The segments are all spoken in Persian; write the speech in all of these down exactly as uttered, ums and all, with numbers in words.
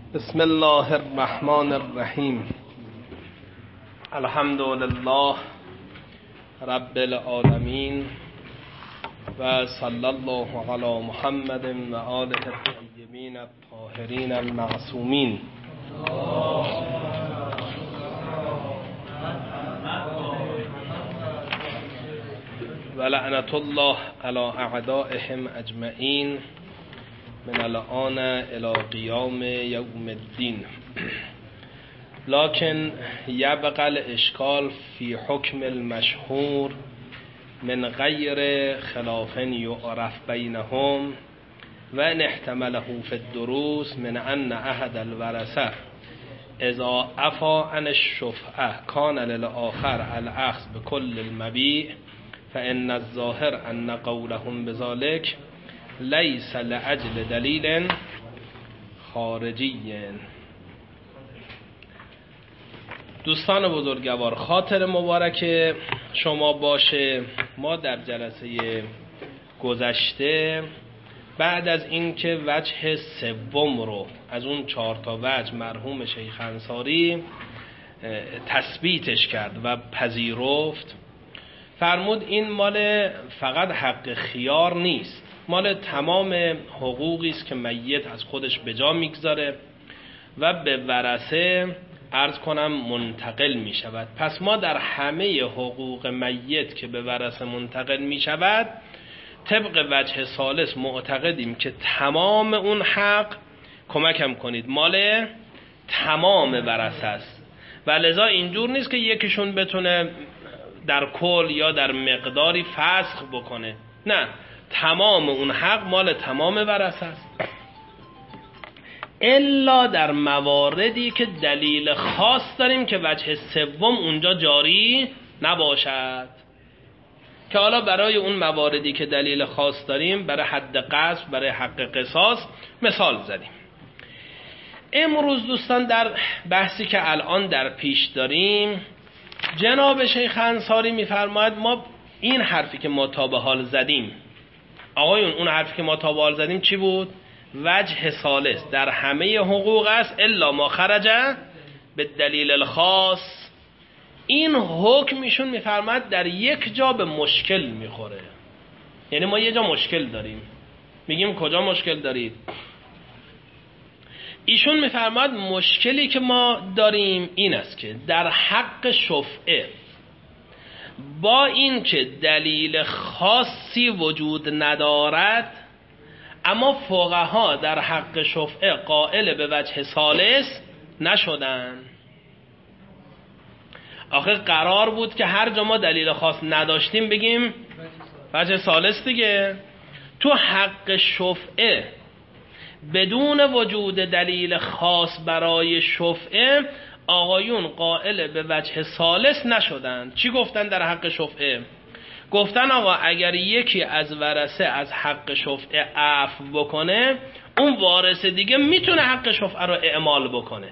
بسم الله الرحمن الرحیم. الحمد لله رب العالمین و صلی الله علی محمد و آله الطیبین الطاهرین المعصومین. و لعنت الله علی اعدائهم اجمعین من الان الى قیام یوم الدین. لكن یبقى الاشکال فی حکم المشهور من غیر خلاف یعرف بینهم و ان احتمله فی الدروس من ان احد الورثه اذا عفا عن الشفعه کان للآخر الاخذ بكل المبیع فان الظاهر ان قولهم بذلك لیس لأجل دلیل خارجی. دوستان بزرگوار، خاطر مبارک شما باشه ما در جلسه گذشته بعد از اینکه وجه سوم رو از اون چهار تا وجه مرحوم شیخ انصاری تثبیتش کرد و پذیرفت، فرمود این مال فقط حق خیار نیست، مال تمام حقوقی است که میت از خودش به جا میگذاره و به ورثه عرض کنم منتقل می شود. پس ما در همه حقوق میت که به ورثه منتقل می شود طبق وجه ثالث معتقدیم که تمام اون حق، کمکم کنید، مال تمام ورثه است و لذا اینجور نیست که یکیشون بتونه در کل یا در مقداری فسخ بکنه، نه، تمام اون حق مال تمام ورثه است، الا در مواردی که دلیل خاص داریم که وجه سوم اونجا جاری نباشد، که حالا برای اون مواردی که دلیل خاص داریم برای حد قذف، برای حق قصاص مثال زدیم. امروز دوستان در بحثی که الان در پیش داریم جناب شیخ انصاری میفرماید ما این حرفی که ما تا به حال زدیم، آقایون اون حرفی که ما تا به حال زدیم چی بود؟ وجه ثالث در همه حقوق است الا ما خرج به دلیل الخاص. این حکم ایشون میفرماید در یک جا به مشکل میخوره، یعنی ما یه جا مشکل داریم. میگیم کجا مشکل دارید؟ ایشون میفرماید مشکلی که ما داریم این است که در حق شفعه با این که دلیل خاصی وجود ندارد، اما فقها در حق شفعه قائل به وجه ثالث نشدن. آخه قرار بود که هر جا ما دلیل خاص نداشتیم بگیم وجه ثالث دیگه. تو حق شفعه بدون وجود دلیل خاص برای شفعه آقایون قائل به وجه ثالث نشدن. چی گفتن در حق شفعه؟ گفتن آقا اگر یکی از ورثه از حق شفعه عفو بکنه، اون وارث دیگه میتونه حق شفعه رو اعمال بکنه.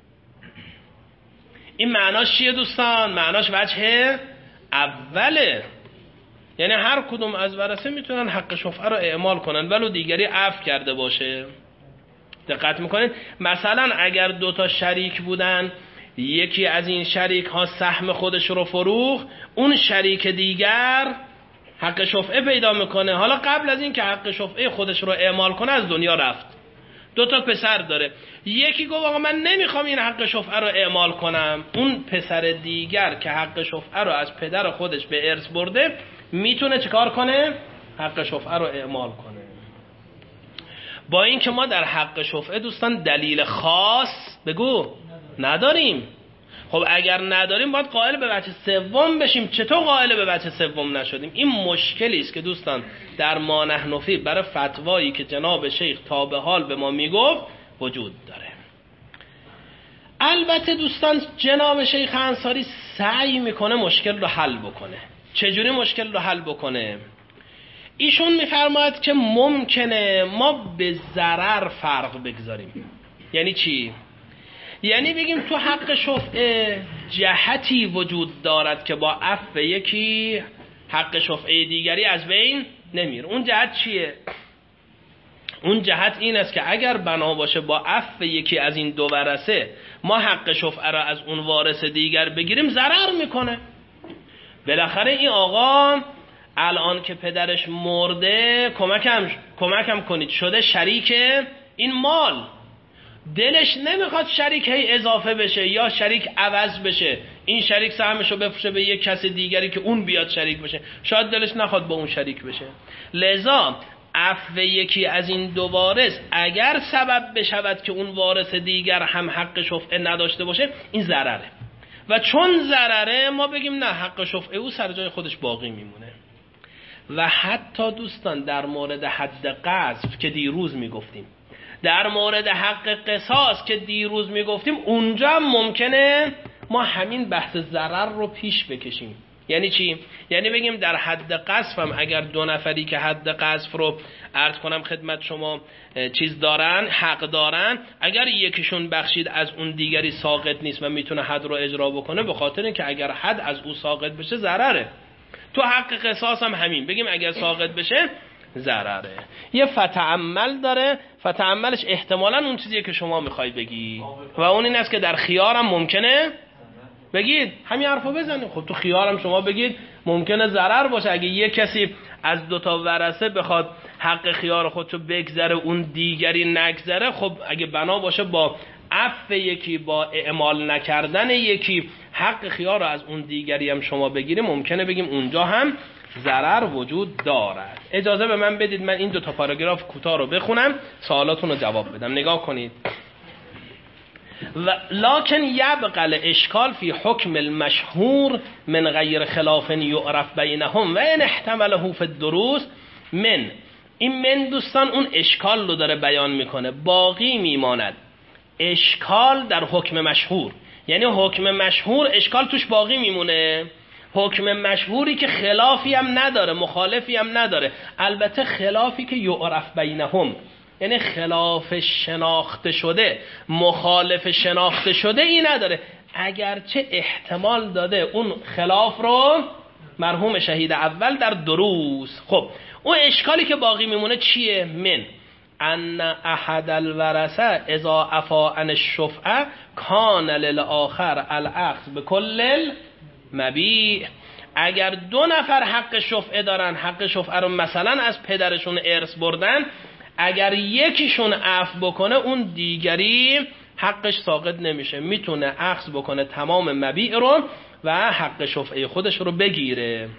این معناش چیه دوستان؟ معناش وجه اوله، یعنی هر کدوم از ورثه میتونن حق شفعه رو اعمال کنن ولو دیگری عفو کرده باشه. دقت میکنید؟ مثلا اگر دوتا شریک بودن، یکی از این شریک ها سهم خودش رو فروخت، اون شریک دیگر حق شفعه پیدا میکنه. حالا قبل از این که حق شفعه خودش رو اعمال کنه از دنیا رفت. دوتا پسر داره، یکی گفت آقا من نمیخوام این حق شفعه رو اعمال کنم، اون پسر دیگر که حق شفعه رو از پدر خودش به ارث برده میتونه چیکار کنه؟ حق شفعه رو اعمال کنه. با این که ما در حق شفعه دوستان دلیل خاص بگو نداریم. خب اگر نداریم باید قائل به وجه سوم بشیم. چطور قائل به وجه سوم نشدیم؟ این مشکلی است که دوستان در ما نحن فیه برای فتوایی که جناب شیخ تا به حال به ما میگفت وجود داره. البته دوستان جناب شیخ انصاری سعی میکنه مشکل رو حل بکنه. چجوری مشکل رو حل بکنه؟ ایشون میفرماید که ممکنه ما به ضرر فرق بگذاریم. یعنی چی؟ یعنی بگیم تو حق شفعه جهتی وجود دارد که با عفو یکی حق شفعه دیگری از بین نمیر. اون جهت چیه؟ اون جهت این است که اگر بنا باشه با عفو یکی از این دو ورثه ما حق شفعه را از اون وارث دیگر بگیریم، ضرر میکنه. بالاخره این آقا الان که پدرش مرده کمکم کمکم کنید شده شریک این مال، دلش نمیخواد شریک هی اضافه بشه یا شریک عوض بشه، این شریک سهمشو بفروشه به یک کس دیگری که اون بیاد شریک بشه، شاید دلش نخواد با اون شریک بشه. لذا عفو یکی از این دو وارث اگر سبب بشود که اون وارث دیگر هم حق شفعه نداشته باشه، این ضرره. و چون ضرره ما بگیم نه، حق شفعه او سر جای خودش باقی میمونه. و حتی دوستان در مورد حد قذف که دیروز میگفتیم، در مورد حق قصاص که دیروز میگفتیم، اونجا هم ممکنه ما همین بحث ضرر رو پیش بکشیم. یعنی چی؟ یعنی بگیم در حد قذف هم اگر دو نفری که حد قذف رو عرض کنم خدمت شما چیز دارن، حق دارن، اگر یکیشون بخشید از اون دیگری ساقط نیست و میتونه حد رو اجرا بکنه، به خاطر اینکه اگر حد از او ساقط بشه ضرره. تو حق قصاص هم همین، بگیم اگر ساقط بشه ضرره. یه فتعمل داره، فتعملش احتمالاً اون چیزیه که شما میخوای بگی و اون این است که در خیارم ممکنه بگید همین حرفو بزنید. خب تو خیارم شما بگید ممکنه ضرر باشه، اگه یه کسی از دوتا ورثه بخواد حق خیار خودشو بگذره اون دیگری نگذره، خب اگه بنا باشه با عفو یکی، با اعمال نکردن یکی حق خیار رو از اون دیگری هم شما بگیریم، ممکنه بگیم اونجا هم ضرر وجود دارد. اجازه به من بدید من این دو تا پاراگراف کوتاه رو بخونم، سوالاتون رو جواب بدم. نگاه کنید. و لکن یبقى الاشکال فی حکم المشهور من غیر خلاف یعرف بینهم و ان احتمله فی الدروس من. این من دوستان اون اشکال رو داره بیان میکنه، باقی میماند اشکال در حکم مشهور. یعنی حکم مشهور اشکال توش باقی میمونه، حکم مشهوری که خلافی هم نداره، مخالفی هم نداره، البته خلافی که یعرف بینهم، یعنی خلاف شناخته شده، مخالف شناخته شده ای نداره، اگرچه احتمال داده اون خلاف رو مرحوم شهید اول در دروس. خب اون اشکالی که باقی میمونه چیه؟ من ان احد الورثه اذا عفا عن الشفعه کان للآخر الاخذ بکل المبیع. اگر دو نفر حق شفعه دارن، حق شفعه رو مثلا از پدرشون ارث بردن، اگر یکیشون عفو بکنه اون دیگری حقش ساقط نمیشه، میتونه اخذ بکنه تمام مبیع رو و حق شفعه خودش رو بگیره.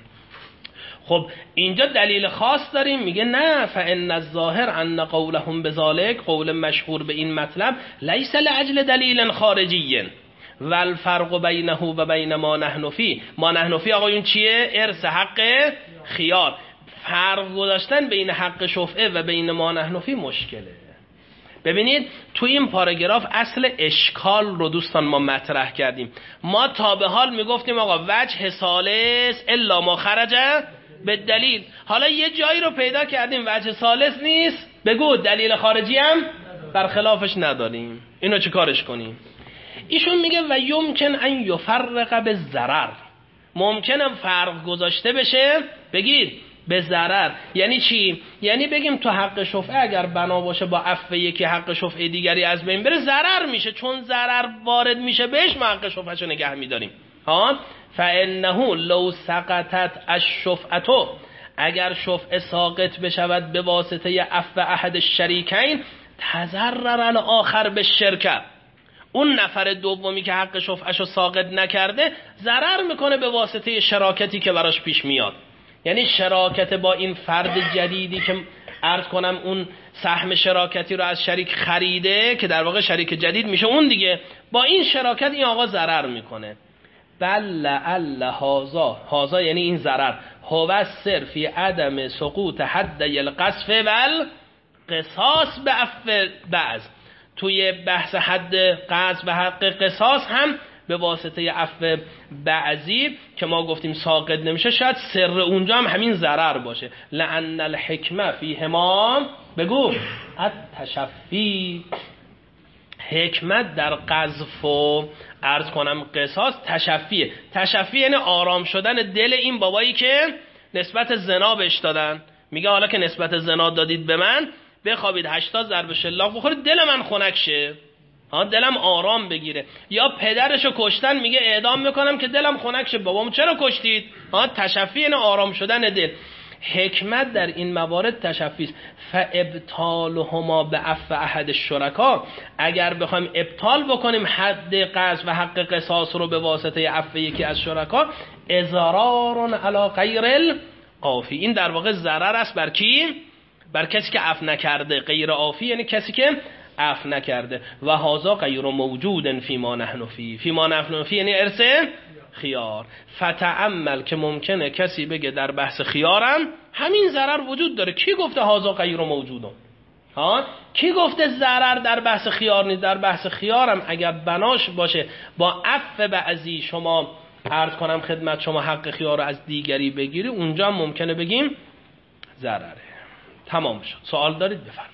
خب اینجا دلیل خاص داریم، میگه نه، فان الظاهر ان قولهم بذلک، قول مشهور به این مطلب، لیس لاجل دلیل خارجی و الفرق بینه و بین ما نحن فی. ما نحن فی آقایون چیه؟ ارث حق خیار. فرق گذاشتن بین حق شفعه و بین ما نحن فی مشکله. ببینید تو این پاراگراف اصل اشکال رو دوستان ما مطرح کردیم. ما تا به حال میگفتیم آقا وجه ثالث الا ما خرج به دلیل، حالا یه جایی رو پیدا کردیم وجه ثالث نیست، بگو دلیل خارجی هم برخلافش نداریم، اینو چه کارش کنیم؟ ایشون میگه و یمکن ان یفرق به ضرر، ممکنه فرق گذاشته بشه بگید به ضرر. یعنی چی؟ یعنی بگیم تو حق شفعه اگر بنا باشه با عفو یکی حق شفعه دیگری از بین بره، ضرر میشه، چون ضرر وارد میشه بهش ما حق شفعهشو نگه میداریم. ها فانه لو سقطت الشفعه، اگر شفعه ساقط بشود به واسطه عفو احد الشریکین تضرر الاخر بالشرکه، اون نفر دومی که حق شفعهشو ساقط نکرده ضرر میکنه به واسطه شراکتی که براش پیش میاد. یعنی شراکت با این فرد جدیدی که عرض کنم اون سهم شراکتی رو از شریک خریده که در واقع شریک جدید میشه اون دیگه، با این شراکت این آقا ضرر میکنه. بل لعل هذا، هذا یعنی این ضرر، هو صرفی عدم سقوط حد القذف والقصاص به عفو بعض. توی بحث حد قذف و حق قصاص هم به واسطه عفو بعضی که ما گفتیم ساقط نمیشه، شاید سر اونجا هم همین ضرر باشه. لأن الحکمه فیهما، بگو التشفی، حکمت در قذف و عرض کنم قصاص تشفیه. تشفی یعنی آرام شدن دل این بابایی که نسبت زنا بهش دادن، میگه حالا که نسبت زنا دادید به من، بخوابید هشتاد ضرب شلاق بخورید دل من خنک شه، ها دلم آرام بگیره. یا پدرشو کشتن میگه اعدام میکنم که دلم خنک شه. بابامو چرا کشتید؟ ها تشفی این آرام شدن دل. حکمت در این موارد تشفی است. فابطالهما به عفو احد الشرکا، اگر بخوایم ابطال بکنیم حد قذف و حق قصاص رو به واسطه عفو یکی از شرکا، اضرار علی غیر العافی، این در واقع ضرر است بر کی؟ بر کسی که عفو نکرده. غیر عافی یعنی کسی که عفو نکرده. و هذا غیر موجود فیما نحن فی، فیما نحن فی یعنی ارث خیار. فتأمل که ممکنه کسی بگه در بحث خیارم همین ضرر وجود داره. کی گفته هذا غیر موجودون؟ ها کی گفته ضرر در بحث خیار نیست؟ در بحث خیارم اگر بناش باشه با عفو بعضی شما عرض کنم خدمت شما حق خیار رو از دیگری بگیری، اونجا هم ممکنه بگیم ضرره. تمام شد. سوال دارید بفرمایید.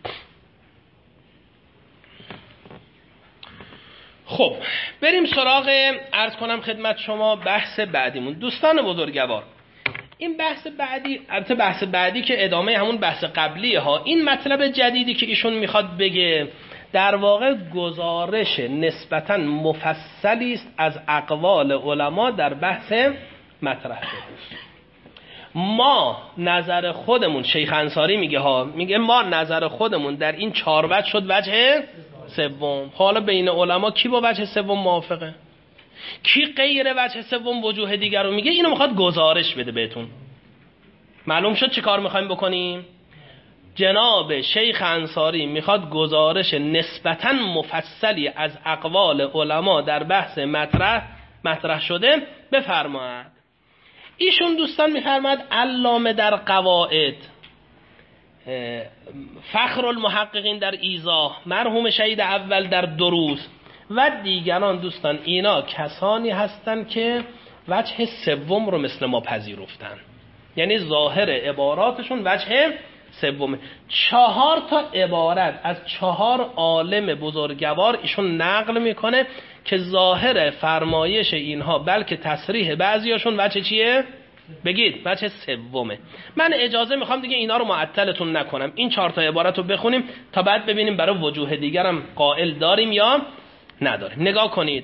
خب بریم سراغ عرض کنم خدمت شما بحث بعدیمون. دوستان بزرگوار، این بحث بعدی، البته بحث بعدی که ادامه همون بحث قبلیه ها، این مطلب جدیدی که ایشون میخواد بگه در واقع گزارش نسبتاً مفصلی است از اقوال علما در بحث مطرح شده. ما نظر خودمون، شیخ انصاری میگه ها، میگه ما نظر خودمون در این چهار وجه شد وجه سوم. حالا بین علما کی با وجه سوم موافقه؟ کی غیر وجه سوم وجوه دیگر رو میگه؟ اینو میخواد گزارش بده بهتون. معلوم شد چی کار میخوایم بکنیم؟ جناب شیخ انصاری میخواد گزارش نسبتاً مفصلی از اقوال علما در بحث مطرح مطرح شده بفرماید. ایشون دوستان میفرماید علامه در قواعد، فخر المحققین در ایضاح، مرحوم شهید اول در دروس و دیگران، دوستان اینا کسانی هستند که وجه سوم رو مثل ما پذیرفتن، یعنی ظاهر عباراتشون وجه سومه. چهار تا عبارت از چهار عالم بزرگوار ایشون نقل میکنه که ظاهر فرمایش اینها بلکه تصریح بعضیاشون وجه چیه؟ بگید وجه سومه. من اجازه میخوام دیگه اینا رو معطلتون نکنم، این چهار تا عبارت رو بخونیم تا بعد ببینیم برای وجوه دیگرم قائل داریم یا نداریم. نگاه کنید.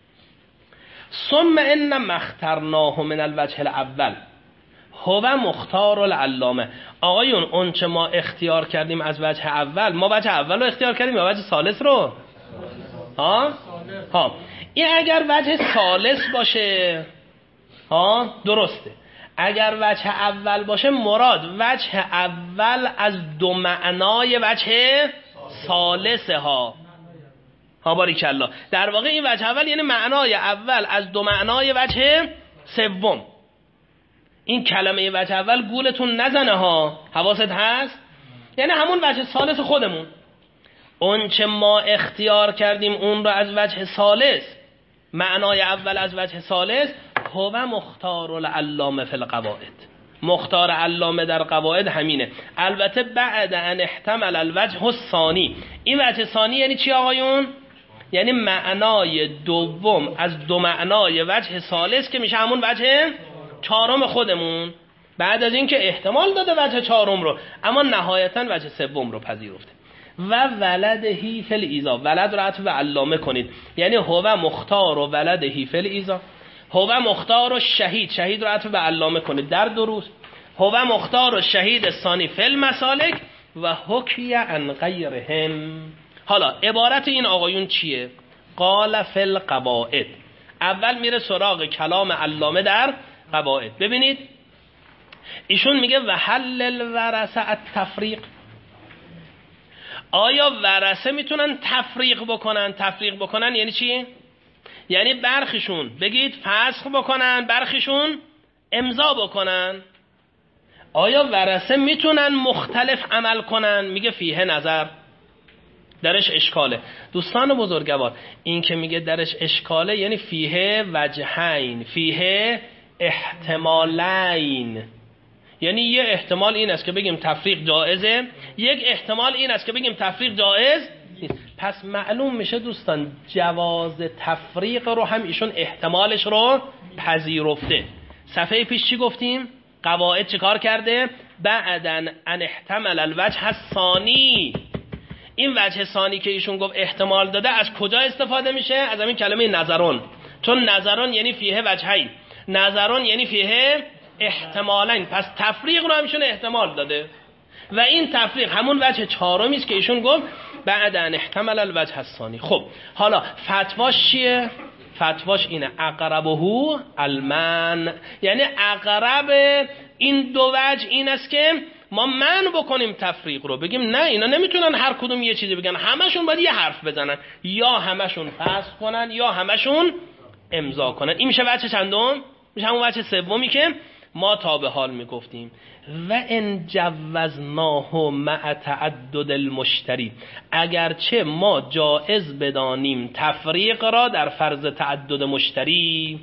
ثم ان مخترناه من الوجه الاول هو مختار العلامه. آقایون اون چه ما اختیار کردیم از وجه اول، ما وجه اول رو اختیار کردیم یا وجه ثالث رو؟ ها ها این اگر وجه ثالث باشه ها درسته، اگر وجه اول باشه مراد وجه اول از دو معنای وجه ثالثه ها ها باریکالله. در واقع این وجه اول یعنی معنای اول از دو معنای وجه سوم. این کلمه وجه اول گولتون نزنه ها، حواست هست؟ یعنی همون وجه ثالث خودمون. اون چه ما اختیار کردیم اون رو از وجه ثالث، معنای اول از وجه ثالث، هو مختار العلامه فی القواعد. مختار علامه در قواعد همینه. البته بعد ان احتمل الوجه الثانی. این وجه ثانی یعنی چی آقایون؟ یعنی معنای دوم از دو معنای وجه ثالث که میشه همون وجه چهارم خودمون، بعد از اینکه احتمال داده وجه چهارم رو اما نهایتا وجه سوم رو پذیرفته. و ولدهی فی الایذا، ولد رو عطف به علامه کنید، یعنی هو مختار و ولدهی فی الایذا. هو مختار و شهید، شهید رو عطف به علامه کنید در دروس. هو مختار و شهید ثانی فی المسالک و حکی عن غیرهم. حالا عبارت این آقایون چیه؟ قال فی القواعد. اول میره سراغ کلام علامه در قواعد. ببینید ایشون میگه و حل الورثه التفریق. آیا ورثه میتونن تفریق بکنن؟ تفریق بکنن یعنی چی؟ یعنی برخیشون بگید فسخ بکنن، برخیشون امضا بکنن. آیا ورثه میتونن مختلف عمل کنن؟ میگه فیه نظر، درش اشکاله. دوستان بزرگوار این که میگه درش اشکاله یعنی فیه وجهین، فیه احتمالین. یعنی یه احتمال این است که بگیم تفریق جائزه، یک احتمال این است که بگیم تفریق جائز نیست. پس معلوم میشه دوستان جواز تفریق رو هم ایشون احتمالش رو پذیرفته. صفحه پیش چی گفتیم؟ قواعد چه کار کرده؟ بعداً ان احتمل الوجه الثانی. این وجه ثانی که ایشون گفت احتمال داده از کجا استفاده میشه؟ از همین کلمه نظرون، چون نظرون یعنی فیه وجهین، نظرون یعنی فیه احتمالین، پس تفریق رو همشون احتمال داده و این تفریق همون وجه چهارمی است که ایشون گفت بعد ان احتمل الوجه الثانی. خب حالا فتواش چیه؟ فتواش اینه اقربه المن، یعنی اقرب این دو وجه این است که ما من بکنیم تفریق رو، بگیم نه اینا نمیتونن هر کدوم یه چیزی بگن، همشون باید یه حرف بزنن، یا همشون فسخ کنن یا همشون امضا کنن. این میشه وجه چندم؟ میشه همون وجه سومی که ما تا به حال میگفتیم. و ان جوزناه مع تعدد المشتری، اگرچه ما جائز بدانیم تفریق را در فرض تعدد مشتری.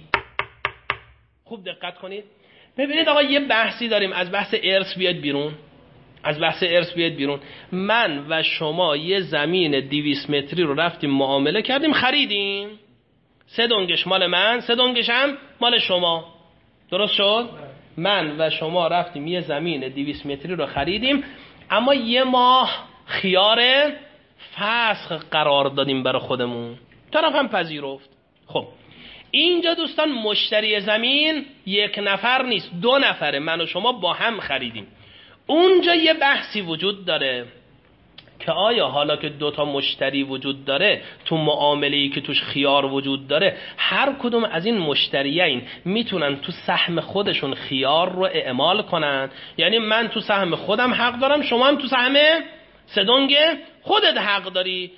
خوب دقت کنید، ببینید آقا یه بحثی داریم، از بحث ارث بیاد بیرون، از بحث ارث بیاد بیرون. من و شما یه زمین دویست متری رو رفتیم معامله کردیم خریدیم، سه دنگش مال من، سه دنگش هم مال شما، درست شد؟ من و شما رفتیم یه زمین دویست متری رو خریدیم، اما یه ماه خیار فسخ قرار دادیم برای خودمون، طرف هم پذیرفت. خب اینجا دوستان مشتری زمین یک نفر نیست، دو نفره، من و شما با هم خریدیم. اونجا یه بحثی وجود داره که آیا حالا که دوتا مشتری وجود داره، تو معامله‌ای که توش خیار وجود داره، هر کدوم از این مشتریین میتونن تو سهم خودشون خیار رو اعمال کنن؟ یعنی من تو سهم خودم حق دارم، شما هم تو سهم سدونگ خودت حق داری.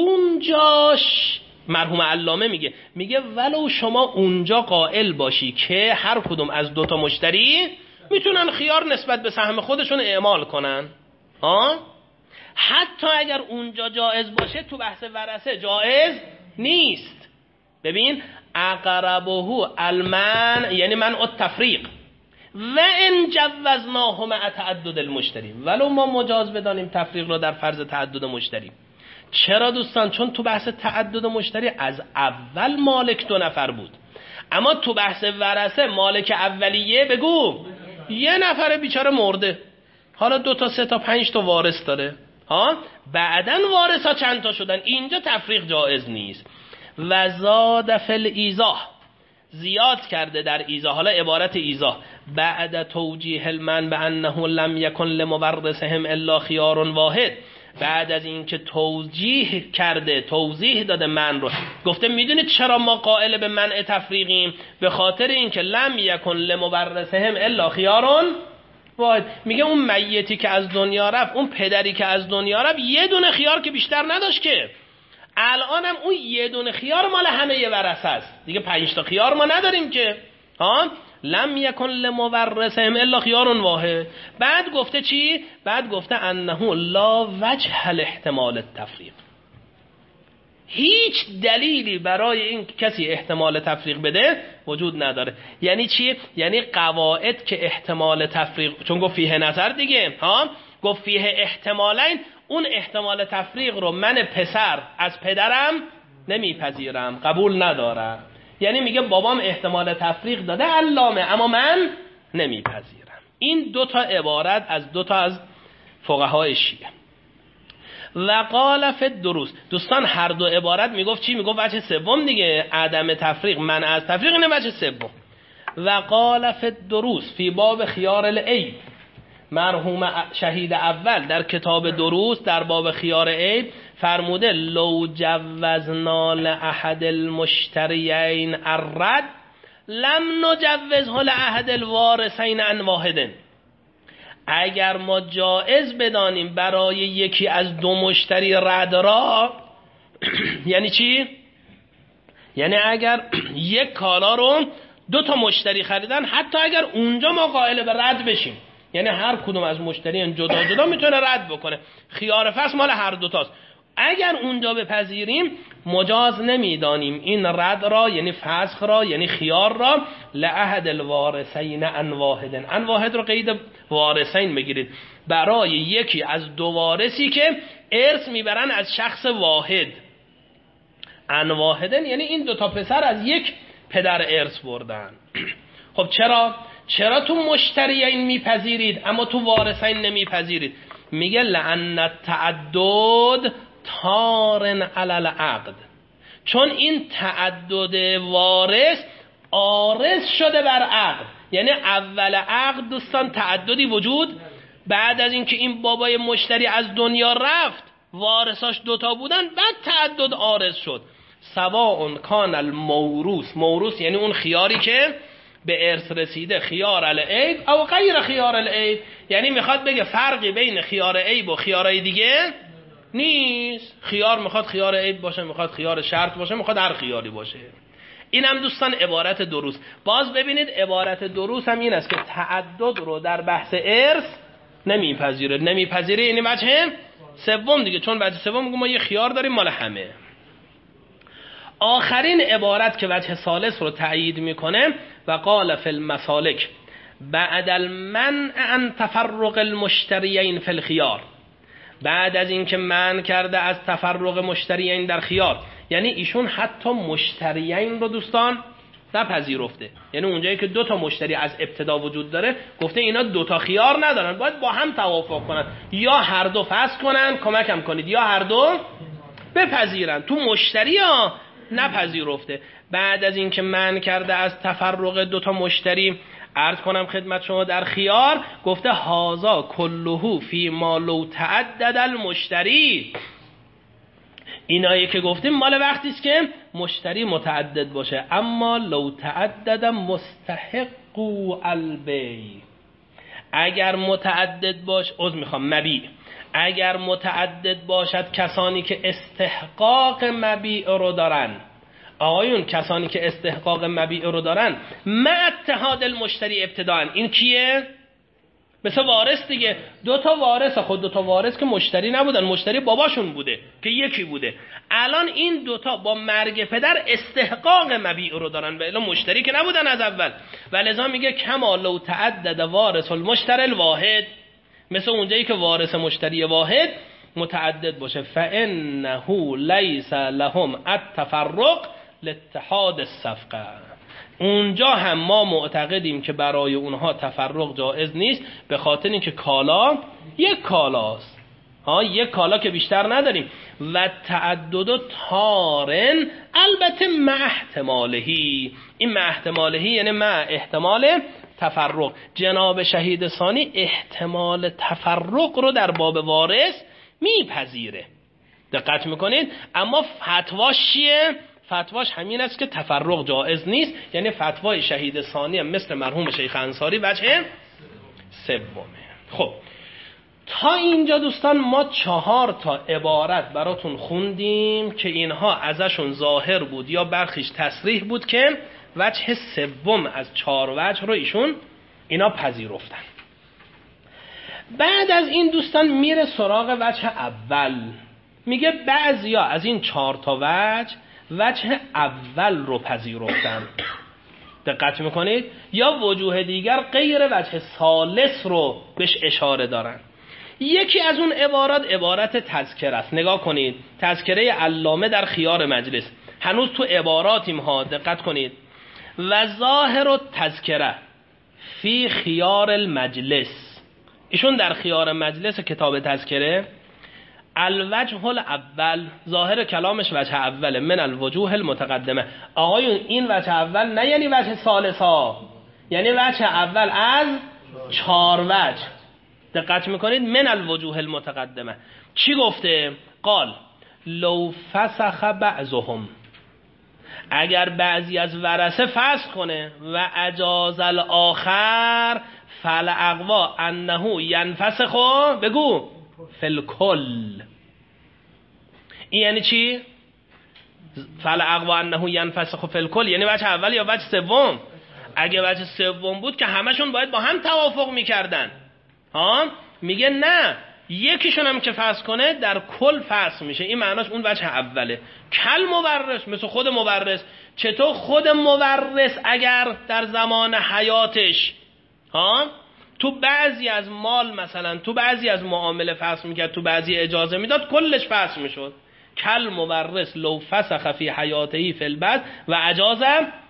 اونجاش مرحوم علامه میگه میگه ولو شما اونجا قائل باشی که هر کدوم از دوتا مشتری میتونن خیار نسبت به سهم خودشون اعمال کنن، ها، حتی اگر اونجا جائز باشه تو بحث ورثه جائز نیست. ببین اقربه المن یعنی من التفریق و ان جوزناه مع تعدد المشتری، ولو ما مجاز بدانیم تفریق رو در فرض تعدد مشتری. چرا دوستان؟ چون تو بحث تعدد مشتری از اول مالک دو نفر بود، اما تو بحث ورثه مالک اولیه بگو یه نفر بیچاره مرده، حالا دو تا سه تا پنج تا وارث داره، ها، بعدن وارث ها چند تا شدن، اینجا تفریق جائز نیست. و زاد فی الایضاح، زیاد کرده در ایضاح، حالا عبارت ایضاح بعد توجیه المن بانه لم یکن لمورثهم الا خیار واحد، بعد از این که توجیه کرده، توضیح داده من رو، گفته میدونید چرا ما قائل به منع تفریقیم؟ به خاطر اینکه لم یکن لمورثهم الا خیار واحد. میگه اون میتی که از دنیا رفت، اون پدری که از دنیا رفت، یه دونه خیار که بیشتر نداشت که، الانم اون یه دونه خیار مال همه یه ورثه است دیگه، پنج تا خیار ما نداریم که، ها، لم یکن لمورثهم الا خیار واحد. بعد گفته چی؟ بعد گفته انه لا وجه الاحتمال التفریق، هیچ دلیلی برای این کسی احتمال تفریق بده وجود نداره. یعنی چی؟ یعنی قواعد که احتمال تفریق، چون گفت فیه نظر دیگه، ها، گفت فیه احتمالین، اون احتمال تفریق رو من پسر از پدرم نمیپذیرم، قبول ندارم. یعنی میگه بابام احتمال تفریق داده علامه، اما من نمیپذیرم. این دو تا عبارت از دو تا از فقهای شیعه. و قال فی الدروس، دوستان هر دو عبارت میگفت چی؟ میگفت وجه سوم دیگه، عدم تفریق، من از تفریق، اینه وجه سوم. و قال فی الدروس فی باب خیار العیب، مرحوم شهید اول در کتاب دروس در باب خیار عیب فرموده لو جوزنا لأحد المشتریین الرد لم نجوزه لأحد الوارثین عن واحد، اگر ما جائز بدانیم برای یکی از دو مشتری رد را یعنی چی؟ یعنی اگر یک کالا رو دو تا مشتری خریدن، حتی اگر اونجا ما قائل به رد بشیم، یعنی هر کدوم از مشتریان جدا جدا میتونه رد بکنه، خیار فصل مال هر دوتاست، اگر اونجا بپذیریم مجاز نمیدانیم این رد را، یعنی فسخ را، یعنی خیار را، لأحد الوارثین عن واحد، عن واحد رو قید وارثین بگیرید، برای یکی از دو وارثی که ارث میبرن از شخص واحد، عن واحد یعنی این دو تا پسر از یک پدر ارث بردن. خب چرا؟ چرا تو مشتریین میپذیرید اما تو وارثین نمیپذیرید؟ میگه لأن التعدد تارن علی العقد، چون این تعدد وارث عارض شده بر عقد. یعنی اول عقد دوستان تعددی وجود، بعد از اینکه این بابای مشتری از دنیا رفت وارثاش دوتا بودن، بعد تعدد عارض شد. سواء کان الموروث، موروث یعنی اون خیاری که به ارث رسیده، خیار العیب او غیر خیار العیب، یعنی میخواد بگه فرقی بین خیار عیب و خیارای دیگه نیست. خیار میخواد خیار عیب باشه، میخواد خیار شرط باشه، میخواد هر خیاری باشه. این هم دوستان عبارت دروس. باز ببینید عبارت دروس هم این است که تعدد رو در بحث ارث نمیپذیره. نمیپذیره یعنی وجه سوم دیگه، چون وجه سوم میگه ما یه خیار داریم مال همه. آخرین عبارت که وجه ثالث رو تأیید میکنه و قال فی المسالک بعد المنع عن تفرق المشتریین فی الخیار، بعد از اینکه منع کرده از تفرق مشتریین در خیار، یعنی ایشون حتی مشتریین رو دوستان نپذیرفته. یعنی اونجایی که دو تا مشتری از ابتدا وجود داره گفته اینا دو تا خیار ندارن، باید با هم توافق کنن، یا هر دو فسخ کنن کمکم کنید، یا هر دو بپذیرن. تو مشتری ها نپذیرفته. بعد از اینکه منع کرده از تفرق دو تا مشتری، عرض کنم خدمت شما در خیار گفته هازا کلهو فی ما لو تعدد المشتری، اینایی که گفتیم مال وقتی است که مشتری متعدد باشه. اما لو تعدد مستحق البیع، اگر متعدد باش عذر میخوام مبیع، اگر متعدد باشد کسانی که استحقاق مبیع رو دارن، آقایون کسانی که استحقاق مبیع رو دارن مع اتحاد المشتری ابتداء، این کیه؟ مثل وارث دیگه، دو تا وارث، خود دو تا وارث که مشتری نبودن، مشتری باباشون بوده که یکی بوده. الان این دوتا با مرگ پدر استحقاق مبیع رو دارن و الا مشتری که نبودن از اول. و لذا میگه کما لو تعدد وارث المشتری الواحد، مثل اونجایی که وارث مشتری واحد متعدد باشه. فانه لیس لهم التفرق لاتحاد الصفقه، اونجا هم ما معتقدیم که برای اونها تفرق جایز نیست، به خاطر اینکه کالا یک کالاست، ها یک کالا که بیشتر نداریم. و تعدد تارن البته مع احتمالهی، این مع احتمالهی یعنی مع احتمال تفرق. جناب شهید ثانی احتمال تفرق رو در باب وارث میپذیره، دقت میکنید. اما فتواش چیه؟ فتواش همین است که تفرق جائز نیست. یعنی فتوای شهید ثانی هم مثل مرحوم شیخ انصاری وجه سومه. خب تا اینجا دوستان ما چهار تا عبارت براتون خوندیم که اینها ازشون ظاهر بود یا برخیش تصریح بود که وجه سوم از چهار وجه رو ایشون اینا پذیرفتن. بعد از این دوستان میره سراغ وجه اول، میگه بعضیا از این چهار تا وجه وجه اول رو پذیرفتن، دقت میکنید، یا وجوه دیگر غیر وجه ثالث رو بهش اشاره دارن. یکی از اون عبارات عبارت تذکره است. نگاه کنید تذکره علامه در خیار مجلس، هنوز تو عباراتیم ها، دقت کنید. و ظاهر و تذکره فی خیار المجلس، ایشون در خیار مجلس کتاب تذکره الوجه الاول، ظاهر کلامش وجه اوله، من الوجوه المتقدمه. آقایون این وجه اول نه یعنی وجه ثالث ها، یعنی وجه اول از چهار وجه، دقت میکنید. من الوجوه المتقدمه چی گفته؟ قال لو فسخ بعضهم، اگر بعضی از ورثه فسخ کنه، و اجاز الاخر فالاقوا انه ینفسخ، بگو فالکل. این یعنی چی؟ فالاقوا انه ینفسخ فالکل، یعنی وجه اول یا وجه سوم؟ اگه وجه سوم بود که همشون باید با هم توافق میکردن. ها میگه نه، یکیشون هم که فسخ کنه در کل فسخ میشه. این معناش اون وجه اوله. کل مورث، مثل خود مورث. چطور خود مورث اگر در زمان حیاتش ها تو بعضی از مال مثلا تو بعضی از معامله فسخ میکرد، تو بعضی اجازه میداد، کلش فسخ میشد. کل مورث لو فسخ فی حیاته فی البعض و اجازه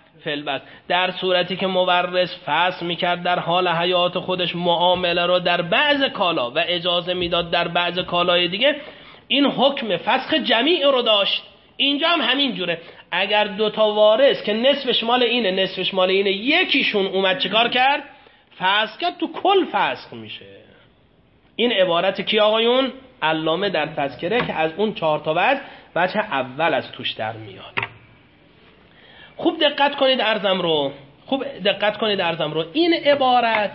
فلبس، در صورتی که مورث فسخ میکرد در حال حیات خودش معامله رو در بعض کالا و اجازه میداد در بعض کالای دیگه، این حکم فسخ جمیع رو داشت. اینجا هم همین جوره. اگر دوتا وارث که نصفش مال اینه نصفش مال اینه، یکیشون اومد چیکار کرد؟ فسخ کرد، تو کل فسخ میشه. این عبارت کی آقایون؟ علامه در تذکره که از اون چهار تا وجه وجه اول از توش در میاد. خوب دقت کنید ارزم رو خوب دقت کنید ارزم رو این عبارت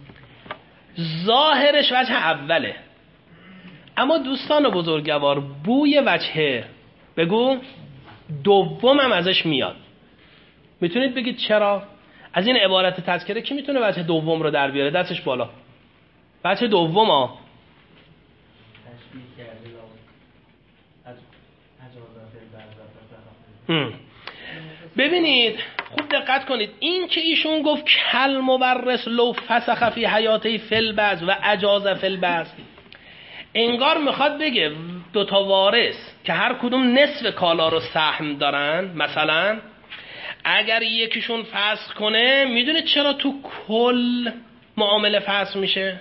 ظاهرش وجه اوله، اما دوستان بزرگوار بوی وجه بگو دوم هم ازش میاد. میتونید بگید چرا؟ از این عبارت تذکره کی میتونه وجه دوم رو در بیاره؟ دستش بالا. وجه دوم ها ببینید خوب دقت کنید. این که ایشون گفت کل مورث لو فسخ فی حیاته فلبس و اجاز فلبس، انگار میخواد بگه دوتا وارث که هر کدوم نصف کالا رو سهم دارن، مثلا اگر یکیشون فسخ کنه، میدونه چرا تو کل معامله فسخ میشه؟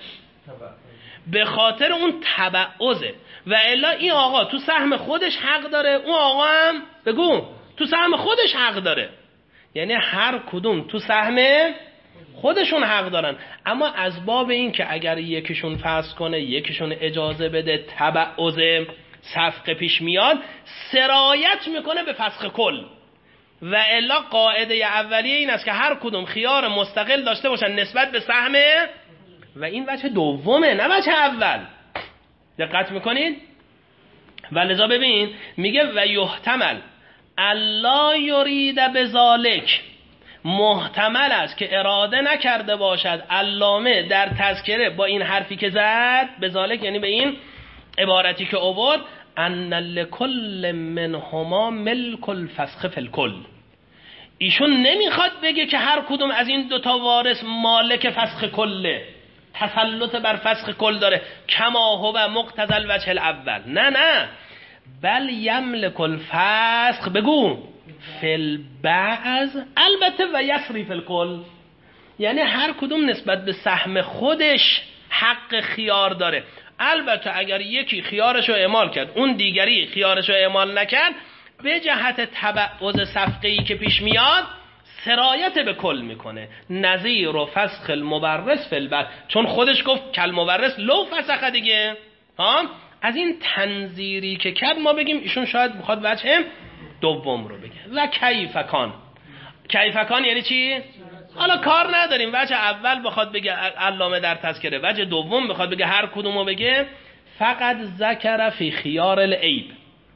به خاطر اون تبعوضه. و الا این آقا تو سهم خودش حق داره، اون آقا هم بگو تو سهم خودش حق داره. یعنی هر کدوم تو سهم خودشون حق دارن، اما از باب این که اگر یکیشون فسخ کنه یکیشون اجازه بده تبعوض صفقه پیش میاد، سرایت میکنه به فسخ کل. و الا قاعده اولیه این است که هر کدوم خیار مستقل داشته باشن نسبت به سهم، و این وجه دومه نه وجه اول. دقت میکنید؟ و لذا ببین میگه و یحتمل الا یرید بذالک، محتمل است که اراده نکرده باشد علامه در تذکره با این حرفی که زد بذالک، یعنی به این عبارتی که آورد، ان لکل منهما ملک الفسخ فی الکل. ایشون نمیخواد بگه که هر کدوم از این دوتا وارث مالک فسخ کله، تسلط بر فسخ کل داره، کما هو مقتضی الوجه الاول. نه نه، بل یملک الفسخ بگو فی البعض البته و یسری فی الکل. یعنی هر کدوم نسبت به سهم خودش حق خیار داره، البته اگر یکی خیارش رو اعمال کرد اون دیگری خیارش رو اعمال نکرد، به جهت تبعوض صفقه‌ای که پیش میاد سرایت به کل میکنه. نظیر و فسخ المورث فی البعض، چون خودش گفت کل مورث لو فسخ دیگه. ها از این تنظیری که کرد ما بگیم ایشون شاید میخواد وجه دوم رو بگه. و کیفکان، کیفکان یعنی چی؟ حالا کار نداریم وجه اول بخواد بگه علامه در تذکره، وجه دوم بخواد بگه هر کدومو بگه. فقط ذکر فی خیار العیب،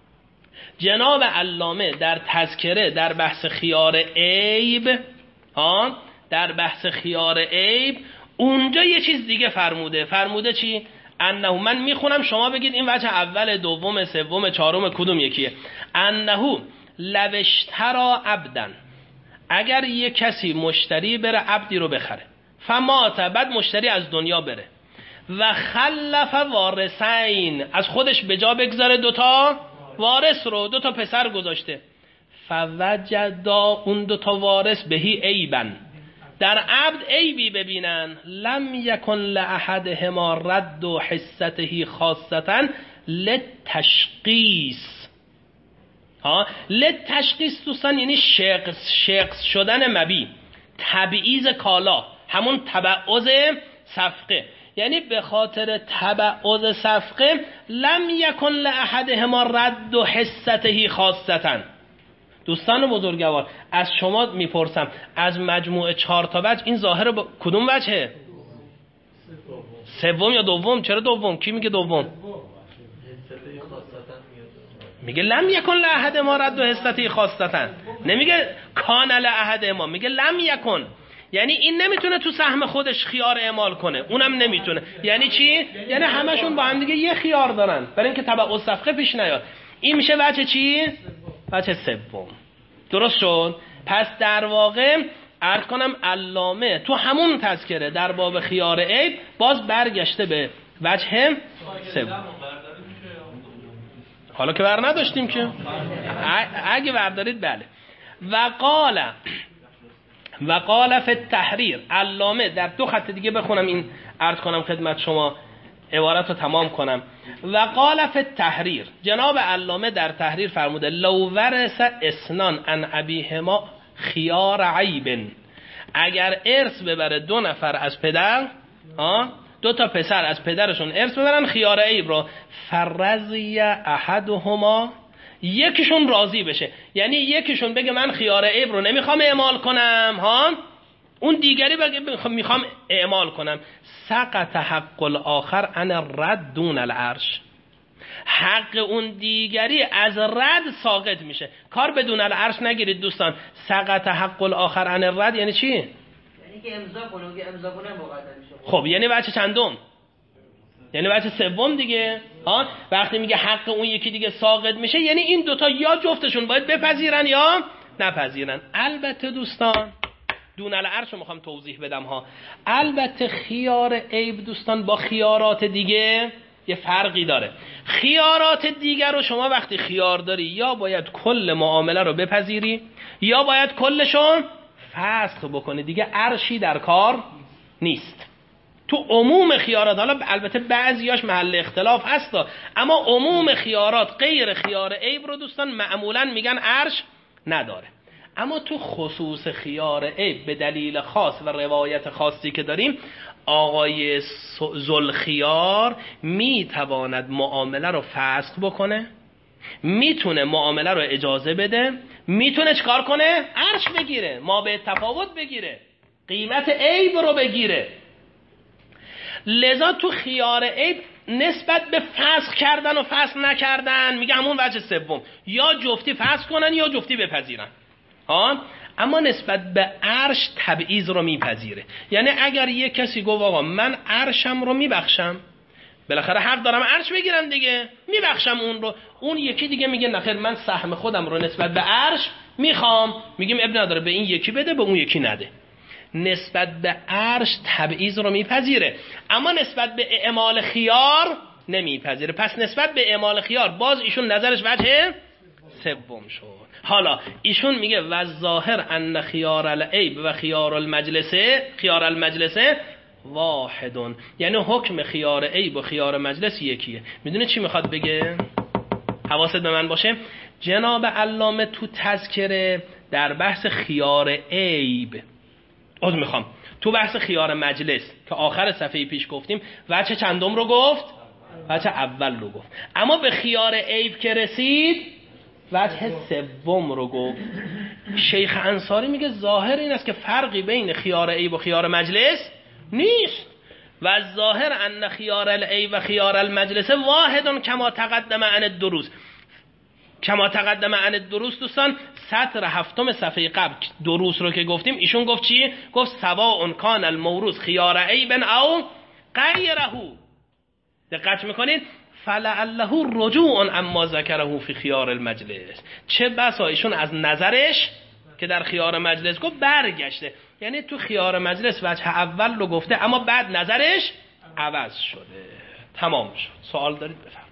جناب علامه در تذکره در بحث خیار عیب، ها در بحث خیار عیب اونجا یه چیز دیگه فرموده. فرموده چی؟ انه، من میخونم شما بگید این وجه اول، دوم، سوم، چهارم کدوم یکیه. انه لوشترا عبدن، اگر یه کسی مشتری بره عبدی رو بخره، فمات، بعد مشتری از دنیا بره، و خلف وارثین، از خودش به جا بگذاره دوتا وارث رو، دوتا پسر گذاشته، فوجدا، اون دوتا وارث بهی عیبن، در عبد عیبی ببینن، لم یکن لأحدهما رد و حصته خاصتا لتشخیص. ها لتشخیص دوستان یعنی شخص شخص شدن مبی، تبعیض کالا، همون تبعوض صفقه. یعنی به خاطر تبعوض صفقه لم یکن لأحدهما رد و حصته خاصتا. دوستان بزرگوار از شما میپرسم، از مجموعه چهار تا وجه این ظاهر با... کدوم وجهه؟ سوم یا دوم؟ چرا دوم؟ کی میگه دوم؟ میگه لم یکن لأحدهما رد و حصته خاصتا، نمیگه کان لأحدهما، میگه لم یکن. یعنی این نمیتونه تو سهم خودش خیار اعمال کنه، اونم نمیتونه. یعنی چی؟ یعنی همشون با هم دیگه یه خیار دارن برای اینکه تبعوض صفقه پیش نیاد. این میشه وجه چی؟ وجه سوم. درست شد؟ پس در واقع عرض کنم علامه تو همون تذکره در باب خیار عیب باز برگشته به وجه سوم. حالا که بر نداشتیم که اگه بردارید بله. و قال و قال فی التحریر، علامه در دو خط دیگه بخونم این عرض کنم خدمت شما عبارت رو تمام کنم. و قال فی التحریر، جناب علامه در تحریر فرموده لو ورث اسنان عن ابیهما خیار عیب، اگر ارث ببره دو نفر از پدر، ها دو تا پسر از پدرشون ارث ببرن خیار عیب رو، فرضی احدهما، یکیشون راضی بشه، یعنی یکیشون بگه من خیار عیب رو نمیخوام اعمال کنم، ها اون دیگری بگه میخوام اعمال کنم، سقط حق الاخر عن الرد دون العرش، حق اون دیگری از رد ساقط میشه. کار بدون العرش نگیرید دوستان. سقط حق الاخر عن الرد یعنی چی؟ یعنی که امضا کنه، که امضا کنه مقدم میشه. خب یعنی بچه چندم؟ یعنی بچه سوم دیگه. ها وقتی میگه حق اون یکی دیگه ساقط میشه، یعنی این دوتا یا جفتشون باید بپذیرن یا نپذیرن. البته دوستان دون العرش رو میخوام توضیح بدم ها. البته خیار عیب دوستان با خیارات دیگه یه فرقی داره. خیارات دیگر رو شما وقتی خیار داری یا باید کل معامله رو بپذیری یا باید کلشون فسخ بکنی، دیگه عرشی در کار نیست. تو عموم خیارات، حالا البته بعضیاش محل اختلاف هستا، اما عموم خیارات غیر خیار عیب رو دوستان معمولا میگن عرش نداره. اما تو خصوص خیار عیب به دلیل خاص و روایت خاصی که داریم، آقای ذوالخیار میتواند معامله رو فسخ بکنه، میتونه معامله رو اجازه بده، میتونه چکار کنه؟ عرش بگیره، ما به تفاوت بگیره، قیمت عیب رو بگیره. لذا تو خیار عیب نسبت به فسخ کردن و فسخ نکردن میگه همون وجه سوم، یا جفتی فسخ کنن یا جفتی بپذیرن. ها اما نسبت به عرش تبعیض رو میپذیره. یعنی اگر یک کسی گفت آقا من عرشم رو میبخشم، بالاخره حق دارم عرش بگیرم دیگه، میبخشم اون رو، اون یکی دیگه میگه نخیر من سهم خودم رو نسبت به عرش میخوام، میگیم ابن نداره به این یکی بده به اون یکی نده. نسبت به عرش تبعیض رو میپذیره، اما نسبت به اعمال خیار نمیپذیره. پس نسبت به اعمال خیار باز ایشون نظرش وجه سوم شد. حالا ایشون میگه و ظاهر ان خیار العیب و خیار المجلسه خیار المجلسه واحدون، یعنی حکم خیار عیب و خیار مجلس یکیه. میدونه چی میخواد بگه؟ حواست به من باشه. جناب علامه تو تذکره در بحث خیار عیب از میخوام تو بحث خیار مجلس که آخر صفحه پیش گفتیم وجه چندم رو گفت؟ وجه اول رو گفت. اما به خیار عیب که رسید وجه سوم رو گفت. شیخ انصاری میگه ظاهر این است که فرقی بین خیار عیب و خیار مجلس نیست و ظاهر ان خیار العیب و خیار المجلس واحد کما تقدم عن الدروس. کما تقدم عن الدروس دوستان سطر هفتم صفحه قبل دروس رو که گفتیم ایشون گفت چی؟ گفت سواء کان الموروث خیار عیب او غیره. دقت میکنید؟ فلعله رجوع اما ذکره فی خیار المجلس. چه بسا ایشون از نظرش که در خیار مجلس گفت برگشته، یعنی تو خیار مجلس وجه اول رو گفته اما بعد نظرش عوض شده. تمام شد. سوال دارید بفرمایید.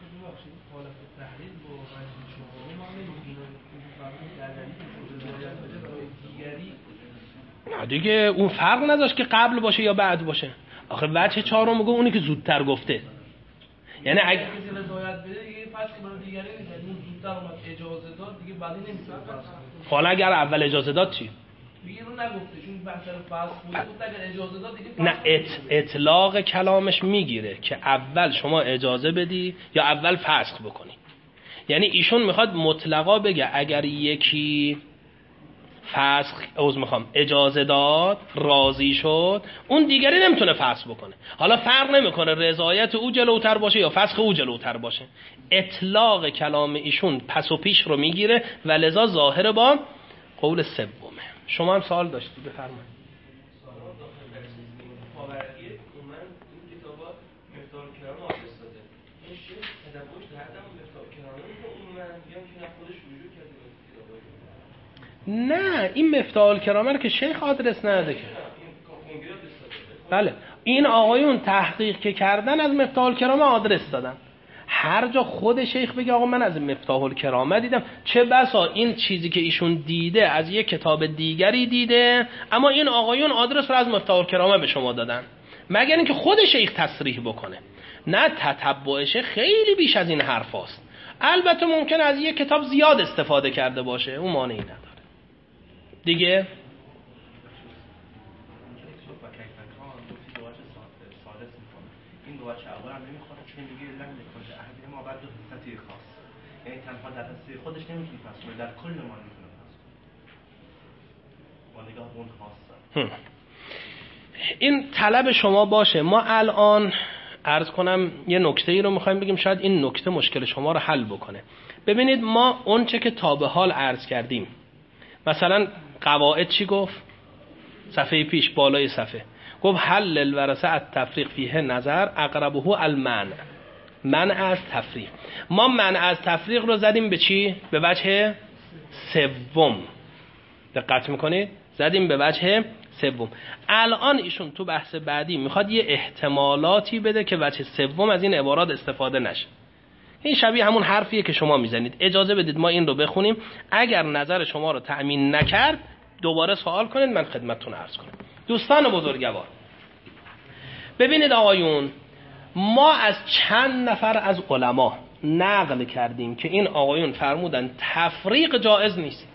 نه دیگه اون فرق نداشت که قبل باشه یا بعد باشه. آخه وجه چهارم میگه اونی که زودتر گفته، یعنی اگه کسی رضایت بده دیگه فصل برای دیگری اون زودتر اومد اجازه داد دیگه بعدی نمیشه. حالا اگر اول اجازه داد چی؟ دیگه رو نگفته چون بحث فصل بود، اگر اجازه داد دیگه نه ات... اطلاق کلامش میگیره که اول شما اجازه بدی یا اول فسخ بکنی. یعنی ایشون میخواد مطلقا بگه اگر یکی فسخ اوز میخوام اجازه داد راضی شد اون دیگری نمیتونه فسخ بکنه. حالا فرق نمیکنه رضایت او جلوتر باشه یا فسخ او جلوتر باشه. اطلاق کلام ایشون پس و پیش رو میگیره و لذا ظاهر با قول سومه. شما هم سوال داشتی بفرمایید. نه این مفتاح الکرامه که شیخ آدرس نده که. بله این آقایون تحقیق که کردن از مفتاح الکرامه آدرس دادن، هر جا خود شیخ بگه آقا من از مفتاح الکرامه دیدم، چه بسا این چیزی که ایشون دیده از یک کتاب دیگری دیده، اما این آقایون آدرس رو از مفتاح الکرامه به شما دادن، مگر اینکه خود شیخ تصریح بکنه. نه، تتبعش خیلی بیش از این حرف هست. البته ممکن از یک کتاب زیاد استفاده کرده باشه، اون مانعی نداره دیگه. این دو بچه اول هم نمیخواد چون دیگه لم نکنه اهل ما بعد دو حصتی خاص، یعنی تنها در حصه خودش نمیتونه پس کنه، در کل ما نمیتونه پس کنه با نگاه اون خاصه. این طلب شما باشه. ما الان عرض کنم یه نکته ای رو میخوایم بگیم، شاید این نکته مشکل شما رو حل بکنه. ببینید ما اون چه که تا به حال عرض کردیم، مثلا قواعد چی گفت؟ صفحه پیش بالای صفحه گفت حل الورثه التفریق فیه نظر اقربه المنع، منع از تفریق. ما منع از تفریق رو زدیم به چی؟ به وجه سوم. دقت میکنید؟ زدیم به وجه سوم. الان ایشون تو بحث بعدی میخواد یه احتمالاتی بده که وجه سوم از این عبارات استفاده نشه. این شبیه همون حرفیه که شما میزنید. اجازه بدید ما این رو بخونیم، اگر نظر شما رو تأمین نکرد دوباره سوال کنید، من خدمتتون عرض کنم. دوستان بزرگوار، ببینید آقایون، ما از چند نفر از علما نقل کردیم که این آقایون فرمودن تفریق جایز نیست.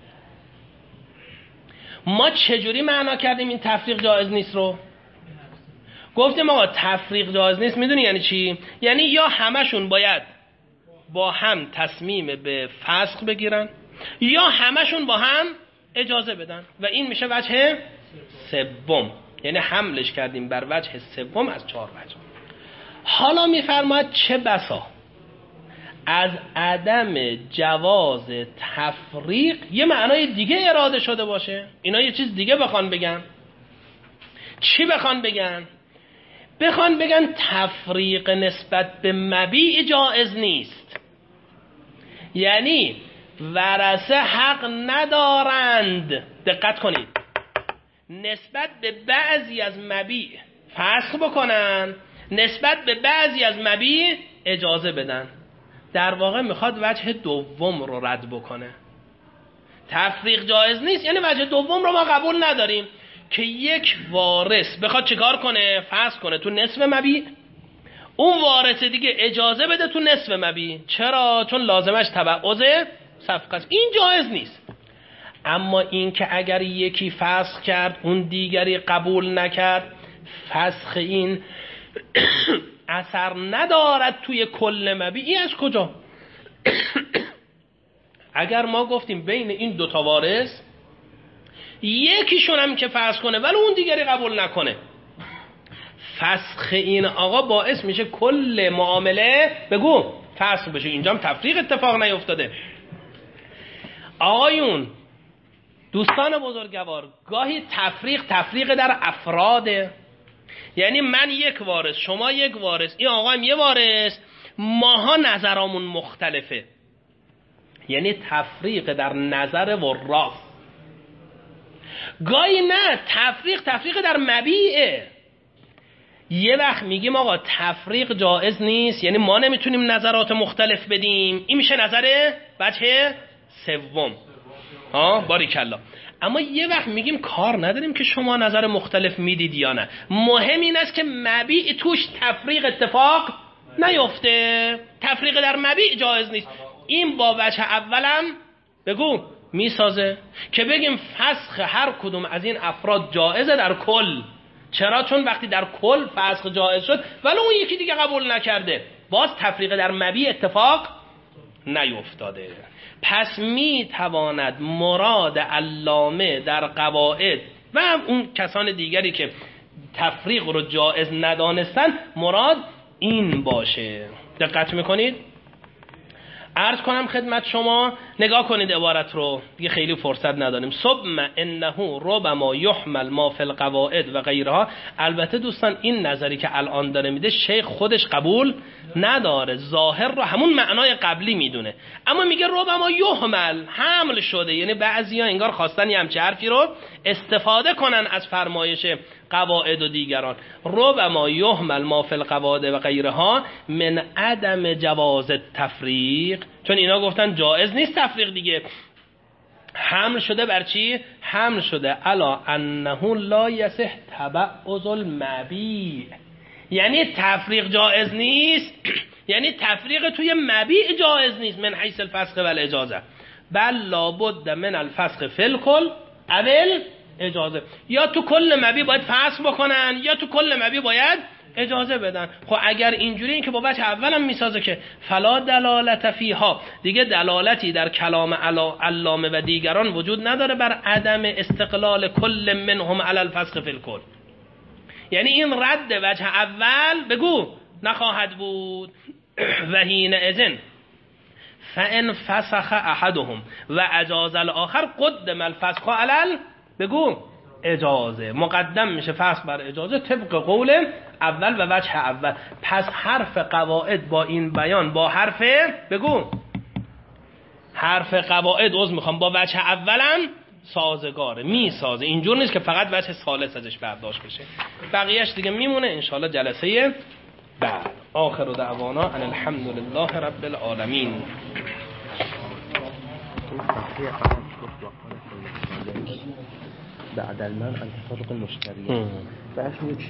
ما چجوری معنا کردیم این تفریق جایز نیست رو؟ گفتیم آقا تفریق جایز نیست، میدونی یعنی چی؟ یعنی یا همشون باید با هم تصمیم به فسخ بگیرن یا همشون با هم اجازه بدن و این میشه وجه سوم، یعنی حملش کردیم بر وجه سوم از چهار وجه. حالا میفرماید چه بسا از عدم جواز تفریق یه معنای دیگه اراده شده باشه، اینا یه چیز دیگه بخوان بگن. چی بخوان بگن؟ بخوان بگن تفریق نسبت به مبیع جایز نیست، یعنی ورثه حق ندارند، دقت کنید، نسبت به بعضی از مبیع فسخ بکنن، نسبت به بعضی از مبیع اجازه بدن. در واقع میخواد وجه دوم رو رد بکنه. تفریق جایز نیست یعنی وجه دوم رو ما قبول نداریم که یک وارث بخواد چیکار کنه؟ فسخ کنه تو نصف مبیع، اون وارث دیگه اجازه بده تو نصف مبیع. چرا؟ چون لازمش تبعض صفقه است. این جایز نیست. اما این که اگر یکی فسخ کرد اون دیگری قبول نکرد، فسخ این اثر ندارد توی کل مبیع. از کجا؟ اگر ما گفتیم بین این دوتا وارث یکیشون هم که فسخ کنه ولی اون دیگری قبول نکنه، فسخ این آقا باعث میشه کل معامله بگو فسخ بشه. اینجا هم تفریق اتفاق نیفتاده. آقایون، دوستان بزرگوار، گاهی تفریق تفریق در افراده، یعنی من یک وارث، شما یک وارث، این آقا هم یه وارث، ماها نظرامون مختلفه، یعنی تفریق در نظر وراث. گاهی نه، تفریق تفریق در مبیعه. یه وقت میگیم آقا تفریق جایز نیست، یعنی ما نمیتونیم نظرات مختلف بدیم، این میشه نظر وجه سوم. ها باریکلا. اما یه وقت میگیم کار نداریم که شما نظر مختلف میدید یا نه، مهم این است که مبیع توش تفریق اتفاق نیفته. تفریق در مبیع جایز نیست. این با وجه اولم بگو میسازه که بگیم فسخ هر کدوم از این افراد جایزه در کل. چرا؟ چون وقتی در کل فسخ جایز شد ولی اون یکی دیگه قبول نکرده، باز تفریق در مبیع اتفاق نیفتاده. پس می تواند مراد علامه در قواعد و اون کسان دیگری که تفریق رو جایز ندانستن مراد این باشه. دقت میکنید؟ عرض کنم خدمت شما، نگاه کنید عبارت رو، دیگه خیلی فرصت نداریم. ثم انه ربما یحمل ما فی القواعد و غیرها. البته دوستان این نظری که الان داره میده شیخ خودش قبول نداره، ظاهر رو همون معنای قبلی میدونه، اما میگه ربما یحمل، حمل شده، یعنی بعضیا انگار خواستن یه همچه حرفی رو استفاده کنن از فرمایش قواعد و دیگران. ربما یهمل ما فی القواعد و غیرها من عدم جواز تفریق، چون اینا گفتن جایز نیست تفریق دیگه. حمل شده بر چی؟ حمل شده الا انه لا یصح تبعض المبیع، یعنی تفریق جایز نیست، یعنی تفریق توی مبیع جایز نیست من حیث الفسخ و الاجازه، بل لابد من الفسخ فی الکل اول اجازه، یا تو کل مبیع باید فسخ بکنن یا تو کل مبیع باید اجازه بدن. خب اگر اینجوری این که با وجه اولم میسازه که فلا دلالت فیها، دیگه دلالتی در کلام علامه و دیگران وجود نداره بر عدم استقلال کل منهم علی الفسخ فی الکل، یعنی این رد وجه اول بگو نخواهد بود. و حین اذن فان فسخ احدهم و اجاز الاخر قدم الفسخ علی بگو اجازه، مقدم میشه فسخ بر اجازه طبق قول اول و وجه اول. پس حرف قواعد با این بیان با حرف بگو حرف قواعد عذر میخوام با وجه اولم سازگاره، میسازه، اینجور نیست که فقط وجه ثالث ازش برداشت بشه. بقیهش دیگه میمونه انشاءالله جلسه بعد. آخر دعوانا ان الحمد لله رب العالمین. بعد المنع عن تفرق المشتريين